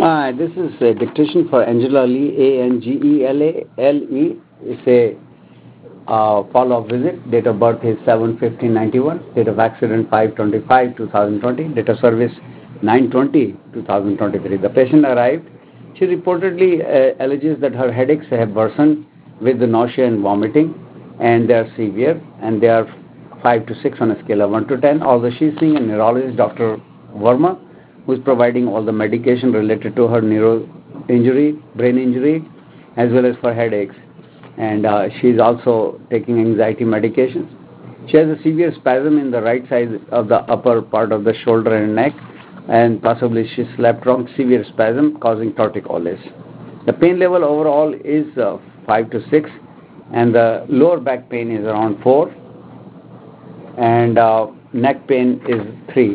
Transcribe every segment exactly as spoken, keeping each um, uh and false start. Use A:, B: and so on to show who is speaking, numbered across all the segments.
A: Hi, this is a dictation for Angela Lee, A N G E L A L E. It's a uh, follow-up visit. Date of birth is seven fifteen ninety-one. Date of accident five twenty-five two thousand twenty. Date of service nine twenty two thousand twenty-three. The patient arrived. She reportedly uh, alleges that her headaches have worsened with the nausea and vomiting, and they are severe, and they are five to six on a scale of one to ten. Although she's seeing a neurologist, Doctor Verma, who is providing all the medication related to her neuro injury, brain injury, as well as for headaches. And uh, she is also taking anxiety medications. She has a severe spasm in the right side of the upper part of the shoulder and neck, and possibly she slept wrong, severe spasm causing torticollis. The pain level overall is uh, five to six, and the lower back pain is around four, and uh, neck pain is three.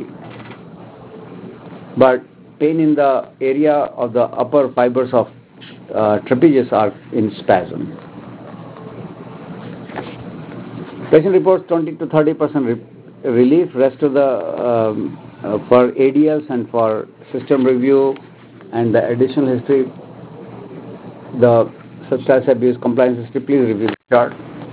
A: But pain in the area of the upper fibers of uh, trapezius are in spasm. Patient reports twenty to thirty percent re relief. Rest of the um, uh, for A D Ls and for system review and the additional history, the substance abuse compliance history, please review the chart.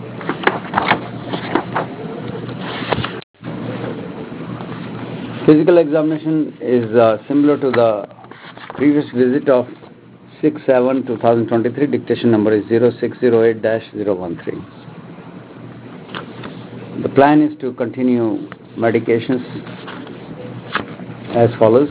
A: Physical examination is uh, similar to the previous visit of six seven two thousand twenty-three. Dictation number is zero six zero eight dash zero one three. The plan is to continue medications as follows.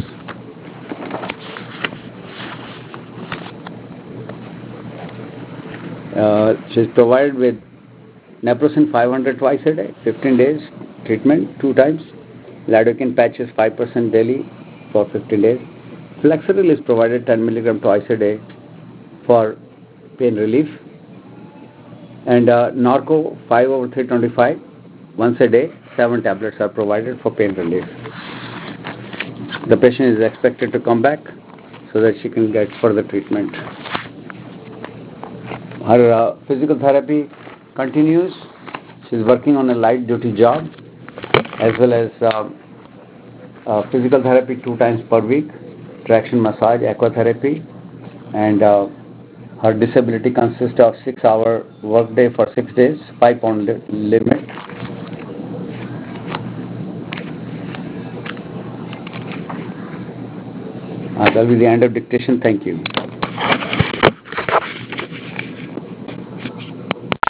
A: Uh, she is provided with naproxen five hundred twice a day, fifteen days treatment, two times. Lidocaine patches five percent daily for fifteen days. Flexeril is provided ten milligram twice a day for pain relief. And uh, Norco five over three twenty-five once a day, seven tablets are provided for pain relief. The patient is expected to come back so that she can get further treatment. Her uh, physical therapy continues. She is working on a light duty job as well as uh, uh, physical therapy two times per week, traction massage, aquatherapy, and uh, her disability consists of six hour workday for six days, five pound limit. Uh, that will be the end of dictation. Thank you.